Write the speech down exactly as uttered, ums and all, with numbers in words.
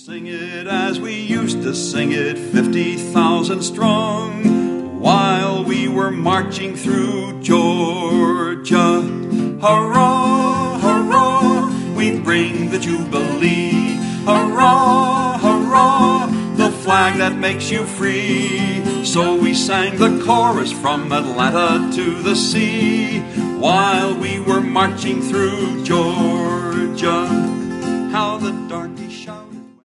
Sing it as we used to sing it, fifty thousand strong, while we were marching through Georgia. Hurrah, hurrah, we bring the Jubilee. Hurrah, hurrah, the flag that makes you free. So we sang the chorus from Atlanta to the sea, while we were marching through Georgia. How the darky